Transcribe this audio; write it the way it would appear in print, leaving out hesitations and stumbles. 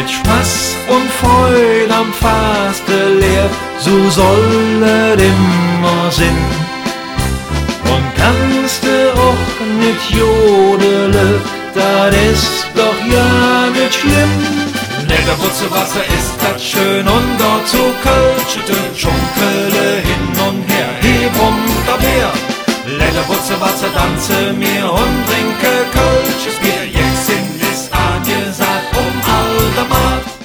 Mit Spaß und Freude am Faste leer, so soll es immer sein. Und kannst du auch nicht jodele, das ist doch ja nicht schlimm. Lederwurzelwasser ist das schön und dort zu kölschete Schunkele hin und her, heb runter Meer. Lederwurzelwasser tanze mir und trinke kölsches Bier, jetzt sind es angesagt um alter Mat.